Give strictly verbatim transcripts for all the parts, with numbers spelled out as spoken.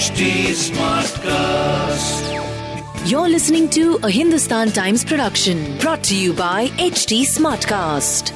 H T Smartcast. You're listening to a Hindustan Times production brought to you by H T Smartcast.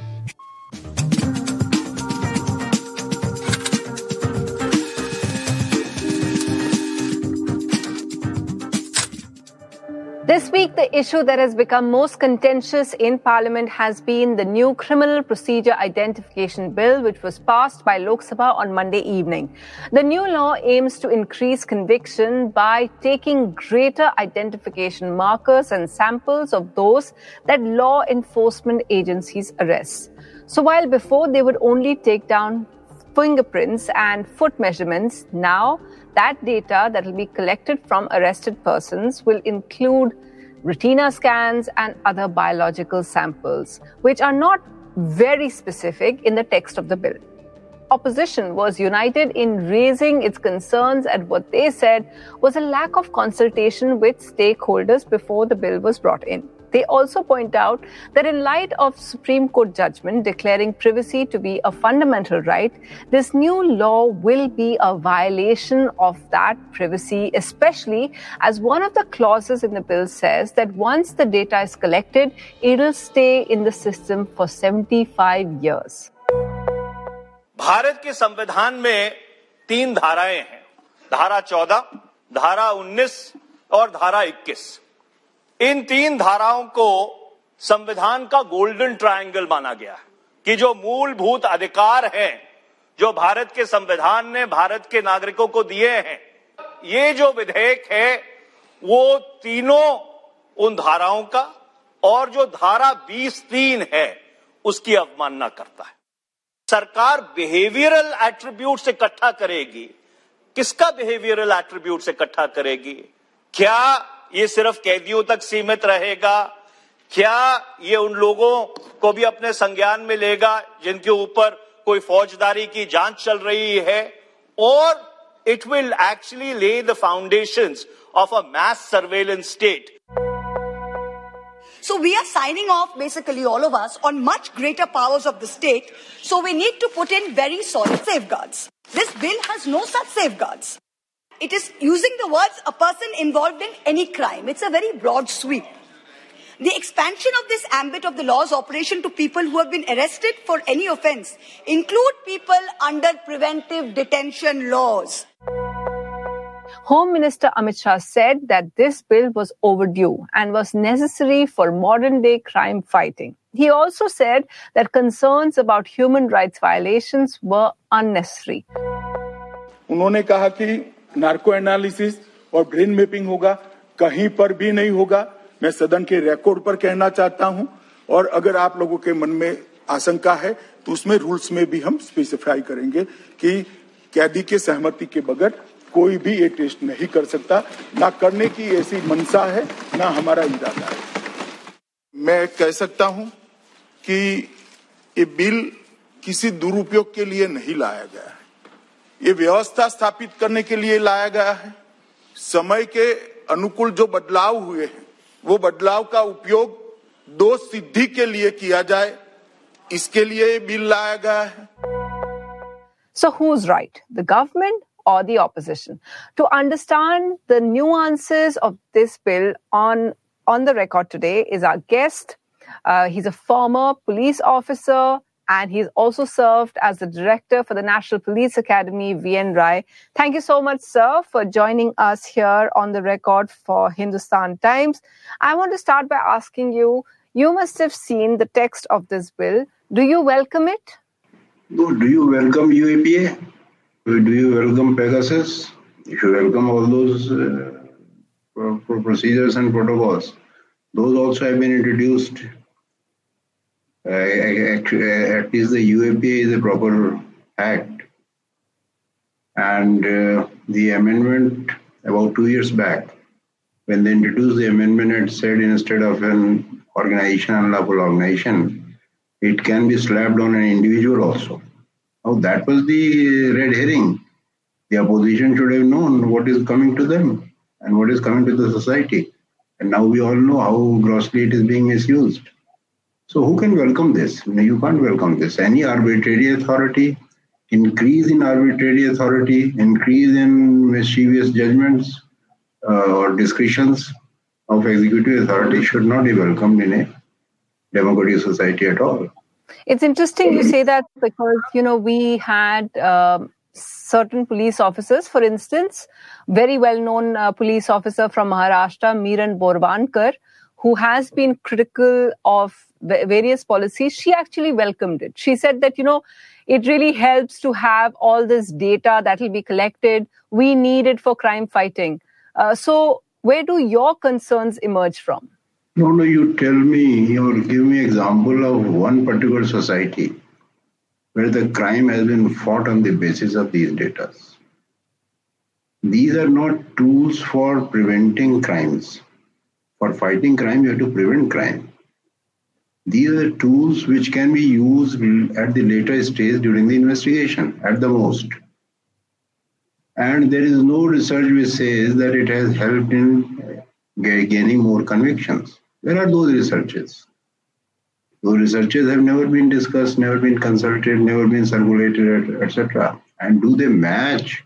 This week, the issue that has become most contentious in Parliament has been the new Criminal Procedure Identification Bill, which was passed by Lok Sabha on Monday evening. The new law aims to increase conviction by taking greater identification markers and samples of those that law enforcement agencies arrest. So while before they would only take down fingerprints and foot measurements, now that data that will be collected from arrested persons will include retina scans and other biological samples, which are not very specific in the text of the bill. Opposition was united in raising its concerns at what they said was a lack of consultation with stakeholders before the bill was brought in. They also point out that in light of Supreme Court judgment declaring privacy to be a fundamental right, this new law will be a violation of that privacy, especially as one of the clauses in the bill says that once the data is collected, it will stay in the system for seventy-five years. Bharat के संविधान में तीन धाराएं हैं, धारा चौदह, धारा उन्नीस और धारा इक्कीस। इन तीन धाराओं को संविधान का गोल्डन ट्रायंगल माना गया है कि जो मूलभूत अधिकार हैं, जो भारत के संविधान ने भारत के नागरिकों को दिए हैं, ये जो विधेयक है वो तीनों उन धाराओं का और जो धारा बीस तीन है उसकी अवमानना करता है। सरकार बिहेवियरल एट्रीब्यूट इकट्ठा करेगी। किसका बिहेवियरल एट्रीब्यूट इकट्ठा करेगी? क्या ये सिर्फ कैदियों तक सीमित रहेगा? क्या ये उन लोगों को भी अपने संज्ञान में लेगा जिनके ऊपर कोई फौजदारी की जांच चल रही है? और it will actually lay the foundations of a mass surveillance state. So we are signing off, basically all of us, on much greater powers of the state. So we need to put in very solid safeguards. This bill has no such safeguards. It is using the words a person involved in any crime. It's a very broad sweep. The expansion of this ambit of the law's operation to people who have been arrested for any offence include people under preventive detention laws. Home Minister Amit Shah said that this bill was overdue and was necessary for modern-day crime fighting. He also said that concerns about human rights violations were unnecessary. उन्होंने कहा कि narco analysis और brain mapping होगा, कहीं पर भी नहीं होगा। मैं सदन के रिकॉर्ड पर कहना चाहता हूं, और अगर आप लोगों के मन में आशंका है तो उसमें रूल्स में भी हम स्पेसिफाई करेंगे कि कैदी के सहमति के बगैर कोई भी ये टेस्ट नहीं कर सकता। ना करने की ऐसी मंशा है, ना हमारा इरादा है। मैं कह सकता हूं कि ये बिल किसी दुरुपयोग के लिए नहीं लाया गया है। ये व्यवस्था स्थापित करने के लिए लाया गया है। समय के अनुकूल जो बदलाव हुए हैं, वो बदलाव का उपयोग दो सिद्धि के लिए किया जाए, इसके लिए ये बिल लाया गया है। So who's right, the government or the opposition? To understand the nuances of this bill, on on the record today is our guest. Uh, he's a former police officer, and he's also served as the director for the National Police Academy, V N Rai. Thank you so much, sir, for joining us here on the record for Hindustan Times. I want to start by asking you, you must have seen the text of this bill. Do you welcome it? No, do you welcome U A P A? Do you welcome Pegasus? You should welcome all those uh, procedures and protocols. Those also have been introduced. Uh, actually, at least the U A P A is a proper act. And uh, the amendment about two years back, when they introduced the amendment, it said instead of an organization, unlawful organization, it can be slapped on an individual also. Now that was the red herring. The opposition should have known what is coming to them and what is coming to the society. And now we all know how grossly it is being misused. So who can welcome this? You can't welcome this. Any arbitrary authority increase in arbitrary authority, increase in mischievous judgments uh, or discretions of executive authority should not be welcomed in a democratic society at all. It's interesting you say that because, you know, we had um, certain police officers, for instance, very well-known uh, police officer from Maharashtra, Miran Borwankar, who has been critical of various policies. She actually welcomed it. She said that, you know, it really helps to have all this data that will be collected. We need it for crime fighting. Uh, so where do your concerns emerge from? No, no, you tell me or give me example of one particular society where the crime has been fought on the basis of these data. These are not tools for preventing crimes. For fighting crime, you have to prevent crime. These are tools which can be used at the later stage during the investigation, at the most. And there is no research which says that it has helped in gaining more convictions. Where are those researches? Those researches have never been discussed, never been consulted, never been circulated, et cetera. And do they match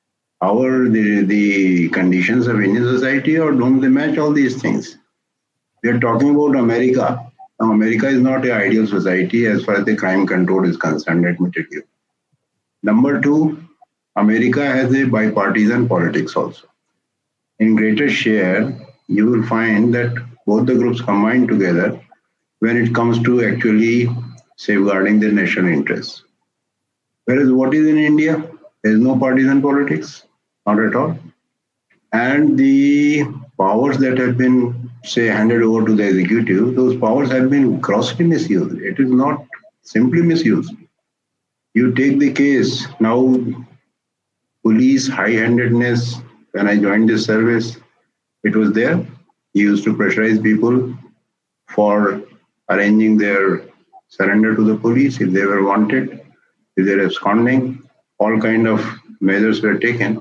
our the, the conditions of Indian society, or don't they match all these things? We are talking about America. Now, America is not an ideal society as far as the crime control is concerned, admittedly. Number two, America has a bipartisan politics also. In greater share, you will find that both the groups combine together when it comes to actually safeguarding their national interests. Whereas what is in India? There is no partisan politics, not at all. And the powers that have been, say, handed over to the executive, those powers have been grossly misused. It is not simply misused. You take the case, now police high-handedness, when I joined this service, it was there. You used to pressurize people for arranging their surrender to the police if they were wanted, if they were absconding. All kind of measures were taken.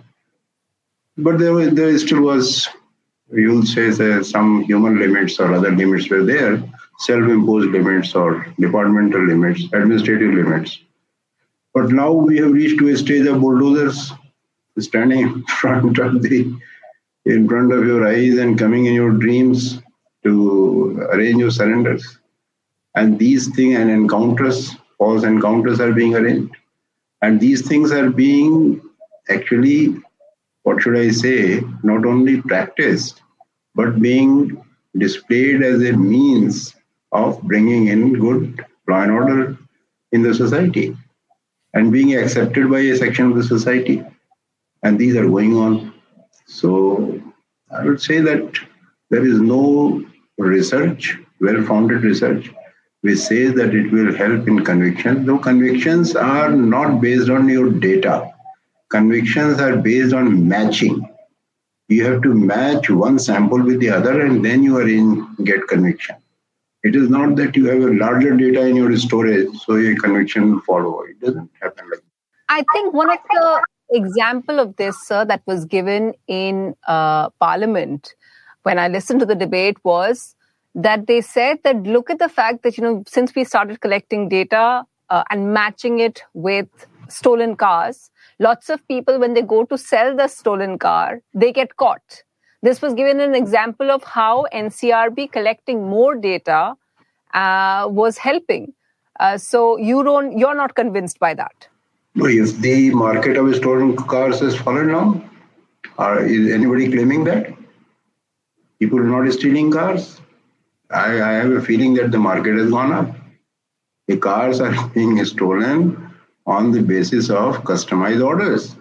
But there, was, there still was, you'll say, uh, some human limits or other limits were there, self-imposed limits or departmental limits, administrative limits. But now we have reached to a stage of bulldozers standing in front of the, in front of your eyes and coming in your dreams to arrange your surrenders. And these things and encounters, false encounters are being arranged. And these things are being actually, what should I say, not only practiced, but being displayed as a means of bringing in good law and order in the society and being accepted by a section of the society. And these are going on. So I would say that there is no research, well-founded research, which says that it will help in convictions. Though convictions are not based on your data. Convictions are based on matching. You have to match one sample with the other and then you are in get conviction. It is not that you have a larger data in your storage, so your conviction will follow. It doesn't happen like that. I think one of the example of this, sir, that was given in uh, Parliament when I listened to the debate was that they said that look at the fact that, you know, since we started collecting data uh, and matching it with stolen cars, lots of people, when they go to sell the stolen car, they get caught. This was given an example of how N C R B collecting more data uh, was helping. Uh, so you don't, you're not convinced by that. No, if the market of stolen cars has fallen down, or is anybody claiming that? People are not stealing cars. I, I have a feeling that the market has gone up. The cars are being stolen on the basis of customized orders.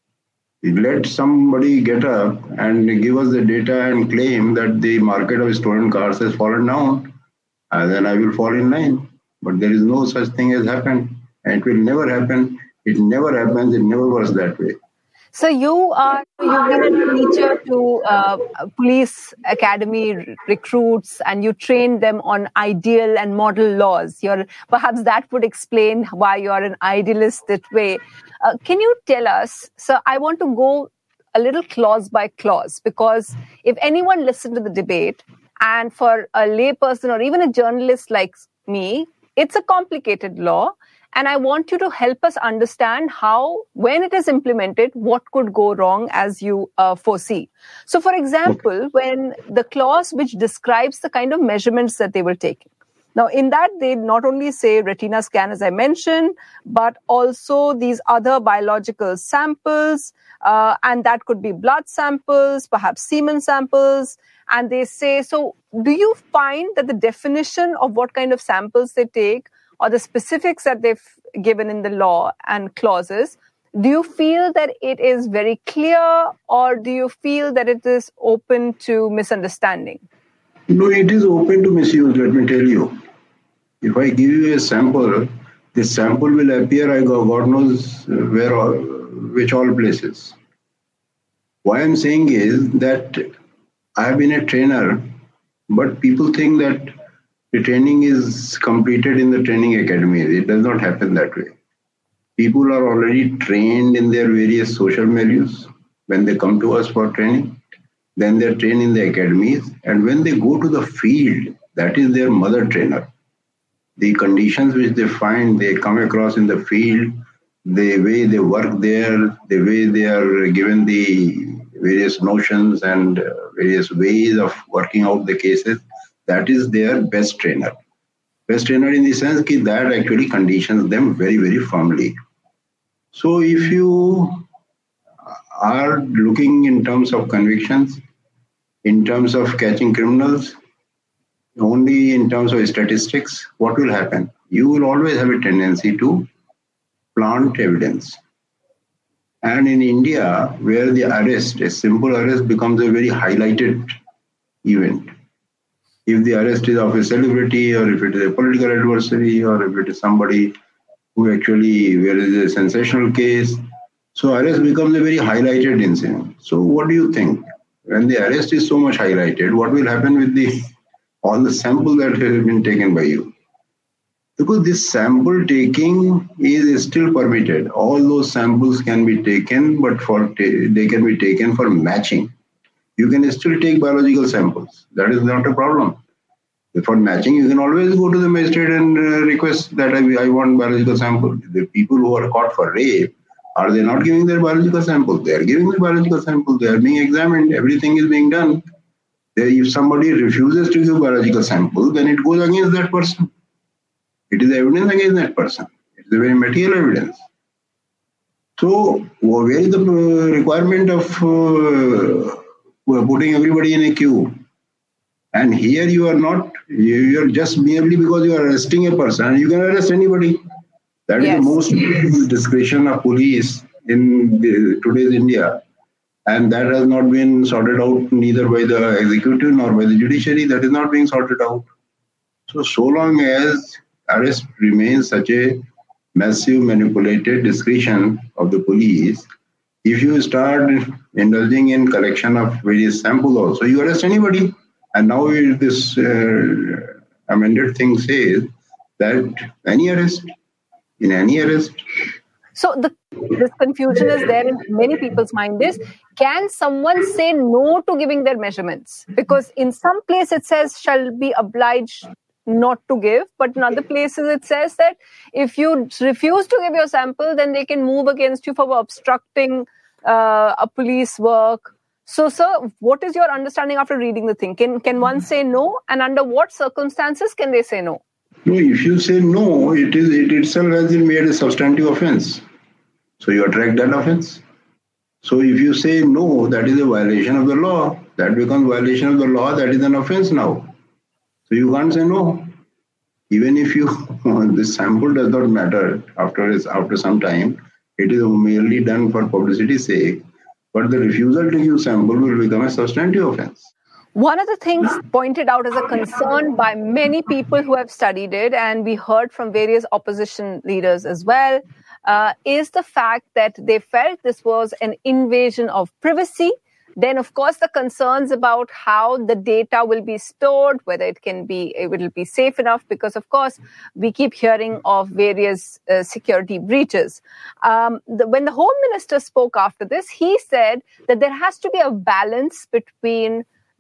Let somebody get up and give us the data and claim that the market of stolen cars has fallen down, and then I will fall in line. But there is no such thing as happened, and it will never happen. It never happens. It never works that way. So you are, you've been a teacher to uh, police academy r- recruits and you train them on ideal and model laws. You're, perhaps that would explain why you're an idealist that way. Uh, can you tell us, so I want to go a little clause by clause, because if anyone listened to the debate and for a layperson or even a journalist like me, it's a complicated law. And I want you to help us understand how, when it is implemented, what could go wrong as you uh, foresee. So, for example, when the clause which describes the kind of measurements that they will take. Now, in that, they not only say retina scan, as I mentioned, but also these other biological samples, uh, and that could be blood samples, perhaps semen samples. And they say, so do you find that the definition of what kind of samples they take or the specifics that they've given in the law and clauses, do you feel that it is very clear, or do you feel that it is open to misunderstanding? No, it is open to misuse, let me tell you. If I give you a sample, this sample will appear, I go, God knows where, all, which all places. Why I'm saying is that I have been a trainer, but people think that the training is completed in the training academy. It does not happen that way. People are already trained in their various social milieux when they come to us for training. Then they're trained in the academies. And when they go to the field, that is their mother trainer. The conditions which they find, they come across in the field, the way they work there, the way they are given the various notions and various ways of working out the cases, that is their best trainer. Best trainer in the sense that that actually conditions them very, very firmly. So if you are looking in terms of convictions, in terms of catching criminals, only in terms of statistics, what will happen? You will always have a tendency to plant evidence. And in India, where the arrest, a simple arrest becomes a very highlighted event. If the arrest is of a celebrity, or if it is a political adversary, or if it is somebody who actually, where is a sensational case, so arrest becomes a very highlighted incident. So what do you think? When the arrest is so much highlighted, what will happen with the all the samples that have been taken by you? Because this sample taking is still permitted. All those samples can be taken, but for ta- they can be taken for matching. You can still take biological samples. That is not a problem. For matching, you can always go to the magistrate and uh, request that I, I want biological sample. The people who are caught for rape, are they not giving their biological samples? They are giving the biological samples. They are being examined. Everything is being done. If somebody refuses to give biological sample, then it goes against that person. It is evidence against that person. It is a very material evidence. So, where is the requirement of uh, putting everybody in a queue? And here you are not, you are just merely because you are arresting a person, you can arrest anybody. That yes. is the most discretion of police in the, today's India. And that has not been sorted out neither by the executive nor by the judiciary. That is not being sorted out. So, so long as arrest remains such a massive manipulated discretion of the police, if you start indulging in collection of various samples also, you arrest anybody. And now this uh, amended thing says that any arrest, in any arrest. So the this confusion is there in many people's mind is, can someone say no to giving their measurements? Because in some place it says shall be obliged not to give, but in other places it says that if you refuse to give your sample, then they can move against you for obstructing uh, a police work. So, sir, what is your understanding after reading the thing? Can can one say no? And under what circumstances can they say no? No, if you say no, it is it itself has been made a substantive offense. So you attract that offense. So if you say no, that is a violation of the law. That becomes violation of the law. That is an offense now. So you can't say no. Even if you this sample does not matter after after some time, it is merely done for publicity's sake. But the refusal to give sample will become a substantive offense. One of the things pointed out as a concern by many people who have studied it, and we heard from various opposition leaders as well, uh, is the fact that they felt this was an invasion of privacy. Then, of course, the concerns about how the data will be stored, whether it can be, it will be safe enough, because, of course, we keep hearing of various uh, security breaches. Um, the, when the Home Minister spoke after this, he said that there has to be a balance between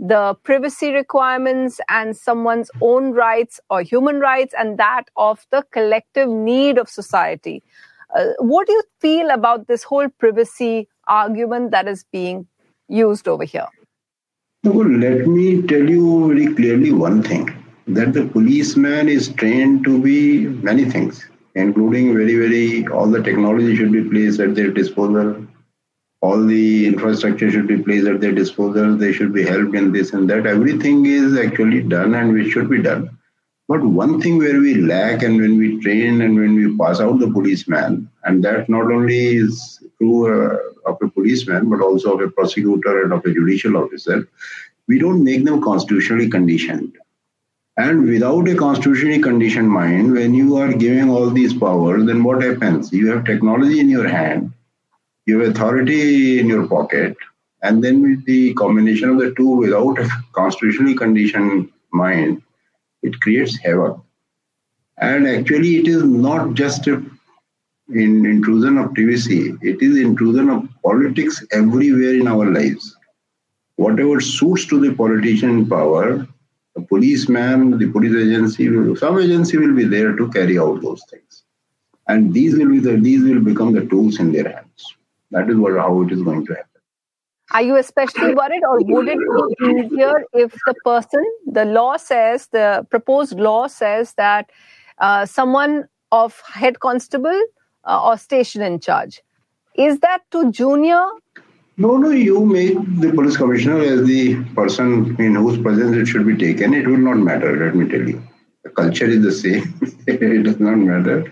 the privacy requirements and someone's own rights or human rights and that of the collective need of society. Uh, what do you feel about this whole privacy argument that is being used over here? Well, let me tell you very clearly one thing, that the policeman is trained to be many things, including very, very, all the technology should be placed at their disposal. All the infrastructure should be placed at their disposal. They should be helped in this and that. Everything is actually done and which should be done. But one thing where we lack, and when we train and when we pass out the policeman, and that not only is true uh, of a policeman, but also of a prosecutor and of a judicial officer, we don't make them constitutionally conditioned. And without a constitutionally conditioned mind, when you are giving all these powers, then what happens? You have technology in your hand, you have authority in your pocket, and then with the combination of the two without a constitutionally conditioned mind, it creates havoc. And actually, it is not just a in intrusion of privacy, it is intrusion of politics everywhere in our lives. Whatever suits to the politician in power, the policeman, the police agency, will, some agency will be there to carry out those things. And these will be the, these will become the tools in their hands. That is what how it is going to happen. Are you especially worried, or would it be easier if the person, the law says, the proposed law says that uh, someone of head constable uh, or station in charge, is that too junior? No, no, you make the police commissioner as the person in whose presence it should be taken. It will not matter, let me tell you. The culture is the same. It does not matter.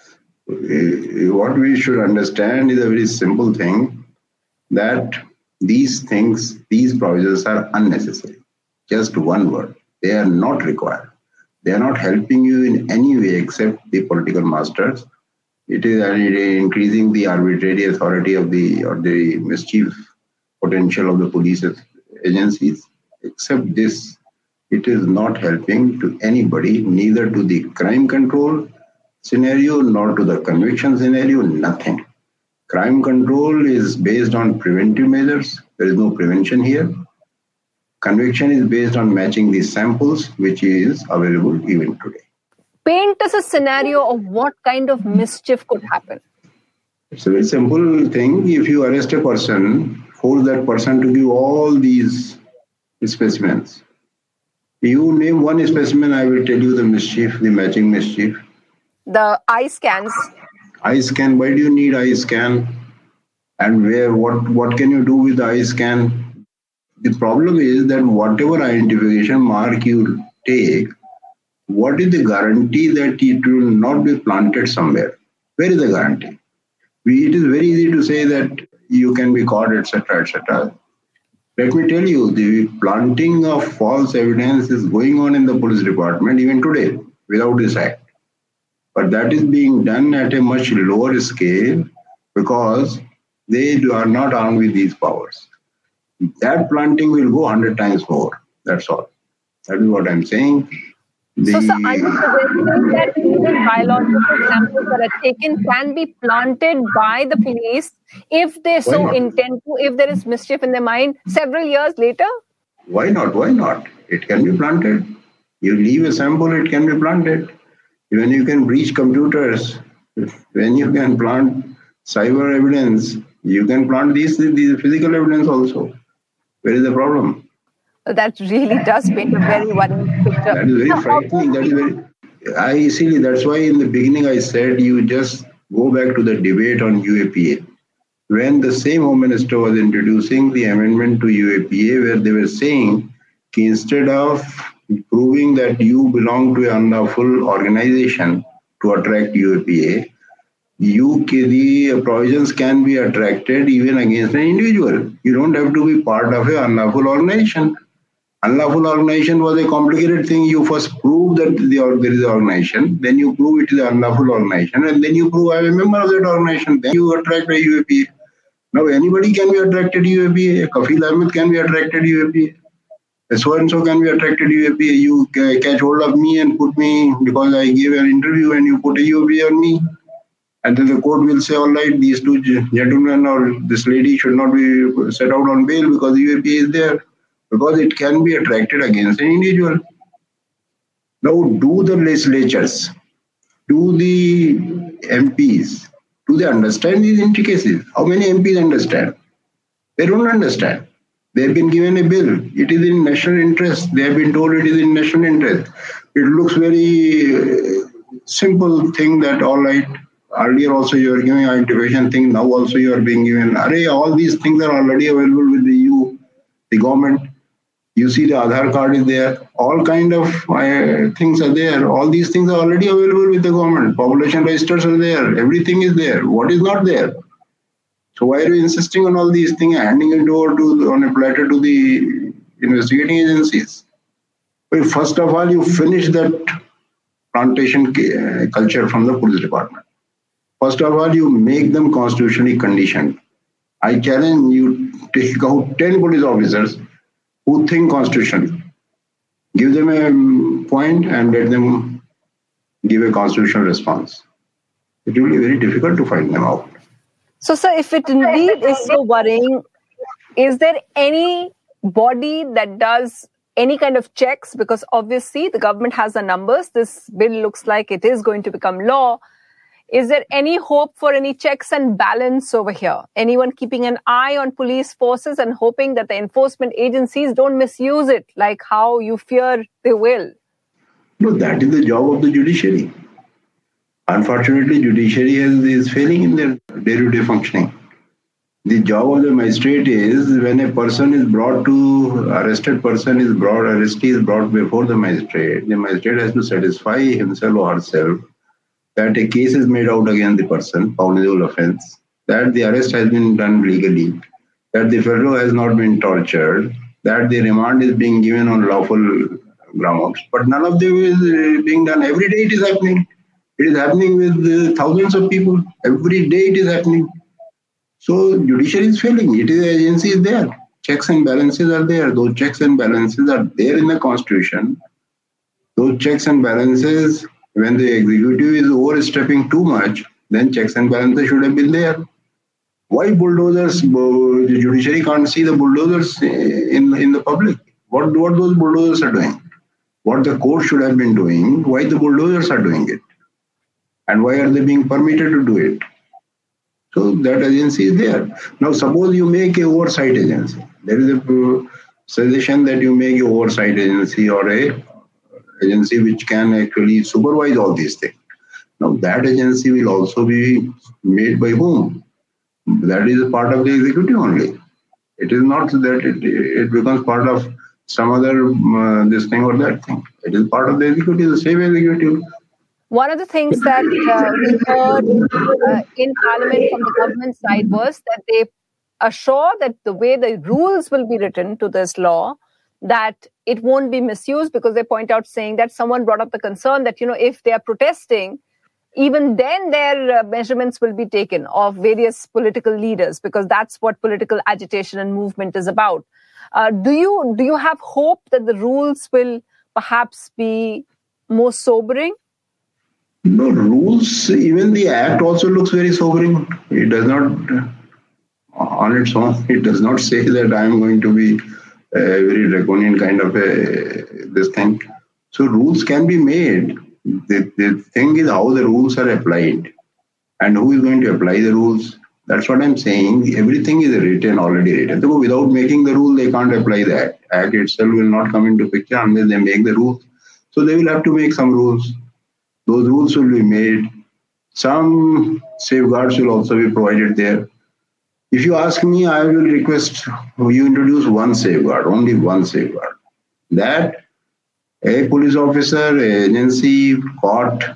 What we should understand is a very simple thing, that these things, these provisions are unnecessary. Just one word. They are not required. They are not helping you in any way except the political masters. It is increasing the arbitrary authority of the or the mischief potential of the police agencies. Except this, it is not helping to anybody, neither to the crime control scenario nor to the conviction scenario, nothing. Crime control is based on preventive measures. There is no prevention here. Conviction is based on matching the samples, which is available even today. Paint us a scenario of what kind of mischief could happen. It's a very simple thing. If you arrest a person, force that person to give all these specimens. You name one specimen, I will tell you the mischief, the matching mischief. The eye scans. Eye scan, why do you need eye scan? And where, what, what can you do with the eye scan? The problem is that whatever identification mark you take, what is the guarantee that it will not be planted somewhere? Where is the guarantee? We, it is very easy to say that you can be caught, et cetera, et cetera. Let me tell you, the planting of false evidence is going on in the police department even today without this act. But that is being done at a much lower scale because they are not armed with these powers. That planting will go one hundred times more. That's all. That is what I'm saying. The... So, so are you suggesting that even biological samples that are taken can be planted by the police if they so intend to, if there is mischief in their mind several years later? Why not? Why not? It can be planted. You leave a sample, it can be planted. When you can breach computers, when you can plant cyber evidence, you can plant these, these physical evidence also. Where is the problem? That really does paint a very worrying picture. That is very frightening. That is very. I see. That's why in the beginning I said you just go back to the debate on U A P A. When the same Home Minister was introducing the amendment to U A P A, where they were saying instead of proving that you belong to an unlawful organization to attract U A P A, you, the provisions can be attracted even against an individual. You don't have to be part of an unlawful organization. Unlawful organization was a complicated thing. You first prove that the, there is an organization, then you prove it is an unlawful organization, and then you prove I am a member of that organization. Then you attract a U A P A. Now anybody can be attracted to U A P A. Kafil Ahmed can be attracted to U A P A. So and so can be attracted to U A P A. You catch hold of me and put me, because I gave an interview, and you put a U A P A on me. And then the court will say, all right, these two gentlemen or this lady should not be set out on bail because the U A P A is there. because it can be attracted against an individual. Now, do the legislatures, do the M Ps, do they understand these intricacies? How many M Ps understand? They don't understand. They've been given a bill. It is in national interest. They have been told it is in national interest. It looks very uh, simple thing that, all right, earlier also you are giving identification thing, now also you are being given, array, all these things are already available with the E U, the government. You see the Aadhaar card is there. All kind of uh, things are there. All these things are already available with the government. Population registers are there. Everything is there. What is not there? So why are you insisting on all these things, handing it over to, on a platter to the investigating agencies? Well, first of all, you finish that plantation uh, culture from the police department. First of all, you make them constitutionally conditioned. I challenge you to take out ten police officers who think constitutionally. Give them a point and let them give a constitutional response. It will be very difficult to find them out. So, sir, if it indeed is so worrying, is there any body that does any kind of checks? Because obviously the government has the numbers. This bill looks like it is going to become law. Is there any hope for any checks and balance over here? Anyone keeping an eye on police forces and hoping that the enforcement agencies don't misuse it, like how you fear they will? No, that is the job of the judiciary. Unfortunately, judiciary is, is failing in their day-to-day functioning. The job of the magistrate is, when a person is brought to, arrested person is brought, arrestee is brought before the magistrate, the magistrate has to satisfy himself or herself that a case is made out against the person, punishable offense, that the arrest has been done legally, that the fellow has not been tortured, that the remand is being given on lawful grounds. But none of them is being done. Every day it is happening. It is happening with uh, thousands of people. Every day it is happening. So judiciary is failing. It is, the agency is there. Checks and balances are there. Those checks and balances are there in the constitution. Those checks and balances, when the executive is overstepping too much, then checks and balances should have been there. Why bulldozers? The judiciary can't see the bulldozers in, in the public. What, what those bulldozers are doing? What the court should have been doing, why the bulldozers are doing it? And why are they being permitted to do it? So that agency is there. Now, suppose you make a oversight agency. There is a suggestion that you make an oversight agency or a agency which can actually supervise all these things. Now, that agency will also be made by whom? That is part of the executive only. It is not that it, it becomes part of some other uh, this thing or that thing. It is part of the executive, the same executive. One of the things that uh, we heard uh, in Parliament from the government side was that they assure that the way the rules will be written to this law, that it won't be misused, because they point out saying that someone brought up the concern that, you know, if they are protesting, even then their uh, measurements will be taken of various political leaders, because that's what political agitation and movement is about. Uh, do you do you have hope that the rules will perhaps be more sobering? No, rules, even the act also looks very sobering. It does not, on its own, it does not say that I am going to be a very draconian kind of a, this thing. So rules can be made. The, the thing is how the rules are applied and who is going to apply the rules. That's what I'm saying. Everything is written, already written. So without making the rule, they can't apply the act. Act itself will not come into picture unless they make the rules. So they will have to make some rules. Those rules will be made. Some safeguards will also be provided there. If you ask me, I will request you introduce one safeguard, only one safeguard. That a police officer, an agency caught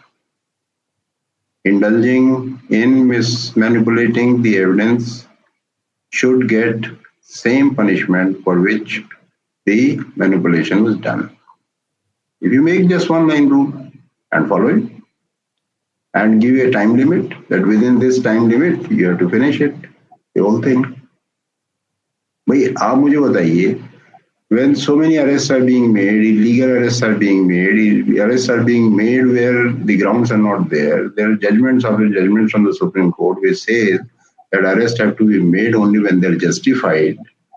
indulging in mismanipulating the evidence should get same punishment for which the manipulation was done. If you make just one line rule and follow it and give a time limit that within this time limit you have to finish it, the whole thing. Bhai, aap mujhe bataiye, when so many arrests are being made, illegal arrests are being made, arrests are being made where the grounds are not there. There are judgments of the judgments from the Supreme Court which say that arrests have to be made only when they're justified.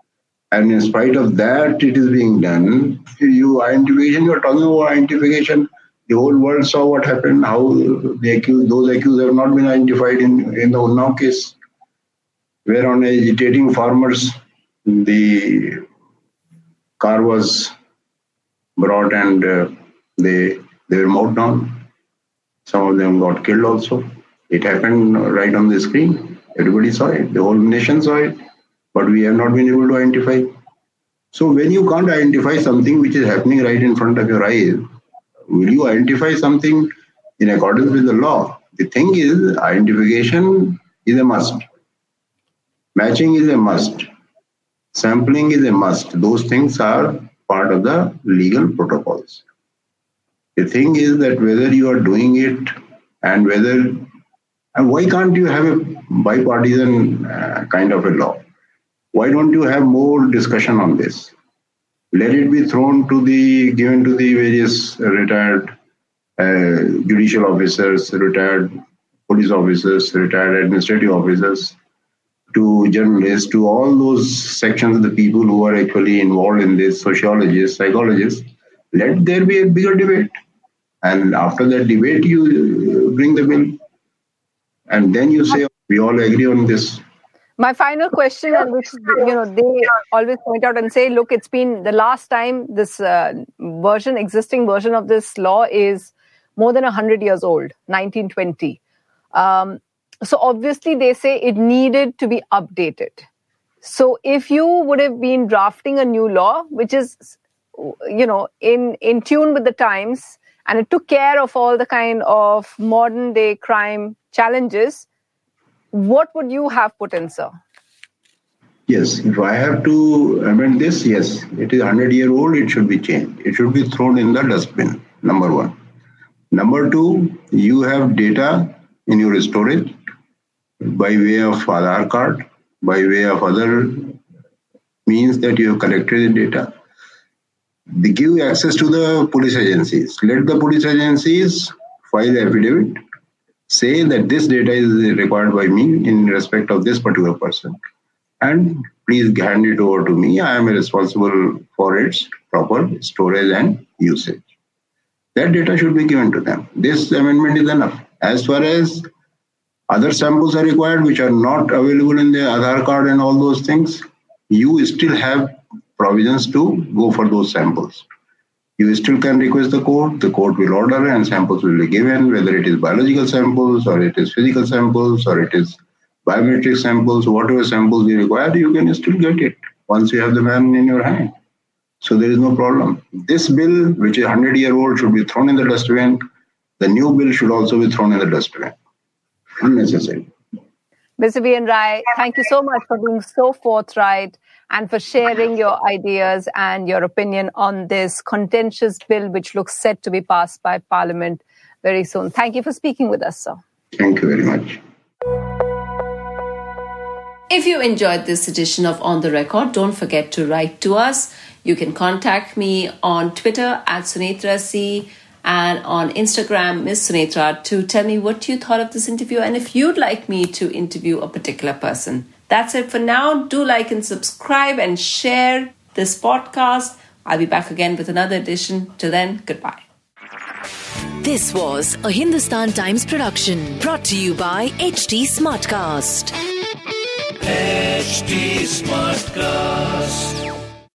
And in spite of that, it is being done. You identification, you are talking about identification. The whole world saw what happened, how the accused, those accused have not been identified in, in the Unnao case, where on agitating farmers, the car was brought and uh, they, they were mowed down. Some of them got killed also. It happened right on the screen. Everybody saw it. The whole nation saw it. But we have not been able to identify. So when you can't identify something which is happening right in front of your eyes, will you identify something in accordance with the law? The thing is, identification is a must. Matching is a must. Sampling is a must. Those things are part of the legal protocols. The thing is that whether you are doing it and whether, and why can't you have a bipartisan uh, kind of a law? Why don't you have more discussion on this? Let it be thrown to the, given to the various retired uh, judicial officers, retired police officers, retired administrative officers, to journalists, to all those sections of the people who are actually involved in this, sociologists, psychologists. Let there be a bigger debate. And after that debate, you bring the bill. And then you say, we all agree on this. My final question, and which, you know, they always point out and say, look, it's been the last time this uh, version, existing version of this law is more than one hundred years old, nineteen twenty. Um, so obviously they say it needed to be updated. So if you would have been drafting a new law, which is, you know, in, in tune with the times, and it took care of all the kind of modern day crime challenges, what would you have put in, sir? Yes, if I have to amend this, yes, it is one hundred year old, it should be changed. It should be thrown in the dustbin, number one. Number two, you have data in your storage by way of Aadhaar card, by way of other means that you have collected the data. They give access to the police agencies. Let the police agencies file affidavit, say that this data is required by me in respect of this particular person. And please hand it over to me. I am responsible for its proper storage and usage. That data should be given to them. This amendment is enough. As far as other samples are required, which are not available in the Aadhaar card and all those things, you still have provisions to go for those samples. You still can request the court, the court will order and samples will be given, whether it is biological samples or it is physical samples or it is biometric samples, whatever samples you require, you can still get it once you have the man in your hand. So there is no problem. This bill, which is one hundred year old, should be thrown in the dustbin. The new bill should also be thrown in the dustbin. Unnecessary. Mister V N Rai, thank you so much for being so forthright and for sharing your ideas and your opinion on this contentious bill, which looks set to be passed by Parliament very soon. Thank you for speaking with us, sir. Thank you very much. If you enjoyed this edition of On The Record, don't forget to write to us. You can contact me on Twitter at Sunetra C and on Instagram, Miss Sunetra, to tell me what you thought of this interview and if you'd like me to interview a particular person. That's it for now. Do like and subscribe and share this podcast. I'll be back again with another edition. Till then, goodbye. This was a Hindustan Times production brought to you by H T Smartcast. H T Smartcast.